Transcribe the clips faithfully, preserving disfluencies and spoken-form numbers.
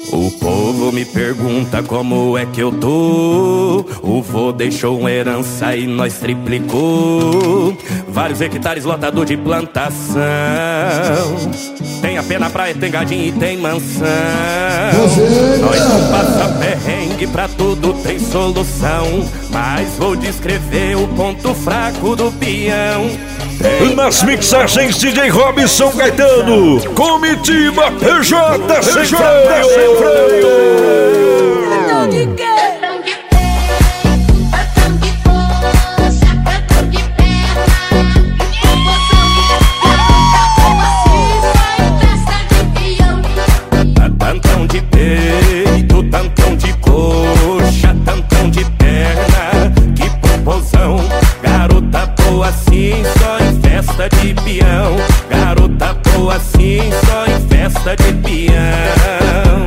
O povo me pergunta como é que eu tô. O vô deixou uma herança e nós triplicou. Vários hectares lotado de plantação. Tem a pé na praia, tem gadinho e tem mansão. Nós não passa perrengue, pra tudo tem solução. Mas vou descrever o ponto fraco do peão. Nas mixagens D J Robson Gaetano, Comitiva P J sem freio. Cartão de quê? Tantão de peito, tantão de coxa, tantão de perna, que popozão. Garota boa assim, só em festa de peão. Garota boa assim, só em festa de peão.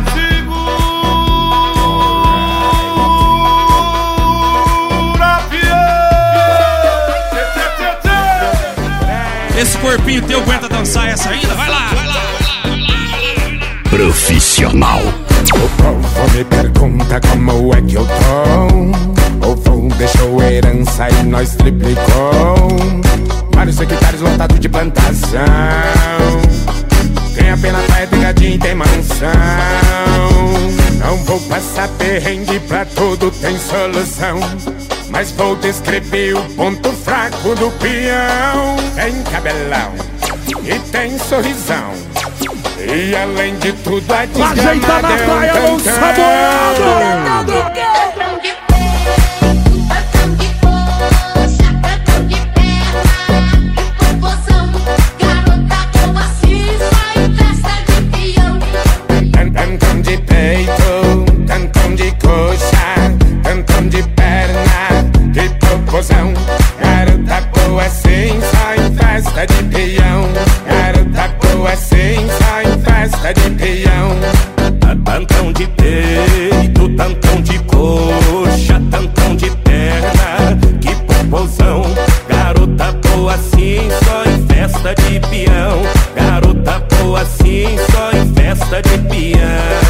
Esse corpinho teu aguenta dançar essa ainda? Vai lá, vai lá, vai lá, vai lá, vai lá. Profissional. O povo me pergunta como é que eu tô. O vô deixou herança e nós triplicou. Vários hectares lotados de plantação. Tem apenas praia, tem gadinho e tem mansão. Não vou passar perrengue, pra tudo tem solução. Mas vou descrever o ponto fraco do peão. Tem cabelão e tem sorrisão. E além de tudo a desgramada Ajeita na praia, é um saboiado. Tantão de peito, tantão de coxa, tantão de perna, que popozão. Garota boa assim, só em festa de peão. Garota boa assim, só em festa de peão. Tantão de peito, tantão de coxa, tantão de perna, que popozão. Garota boa assim, só em festa de peão. Garota boa assim, só em festa de peão.